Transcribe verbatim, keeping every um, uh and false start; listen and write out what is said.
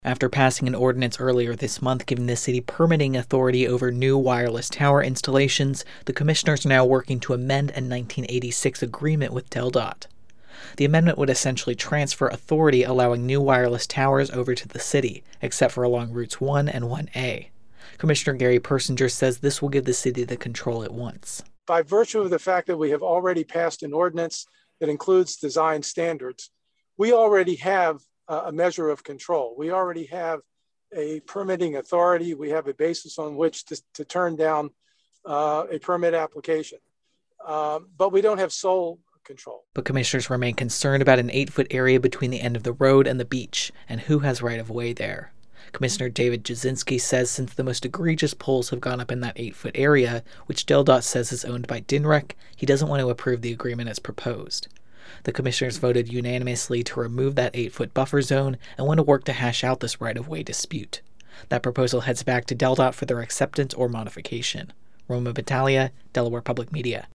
After passing an ordinance earlier this month giving the city permitting authority over new wireless tower installations, the commissioners are now working to amend a nineteen eighty-six agreement with DelDOT. The amendment would essentially transfer authority allowing new wireless towers over to the city, except for along Routes one and one A. Commissioner Gary Persinger says this will give the city the control it wants. By virtue of the fact that we have already passed an ordinance that includes design standards, we already have a measure of control. We already have a permitting authority. We have a basis on which to, to turn down uh, a permit application. Um, but we don't have sole control. But commissioners remain concerned about an eight-foot area between the end of the road and the beach, and who has right-of-way there. Commissioner David Jasinski says since the most egregious poles have gone up in that eight-foot area, which DelDOT says is owned by D N R E C, he doesn't want to approve the agreement as proposed. The commissioners voted unanimously to remove that eight-foot buffer zone and want to work to hash out this right-of-way dispute. That proposal heads back to DelDOT for their acceptance or modification. Roma Battaglia, Delaware Public Media.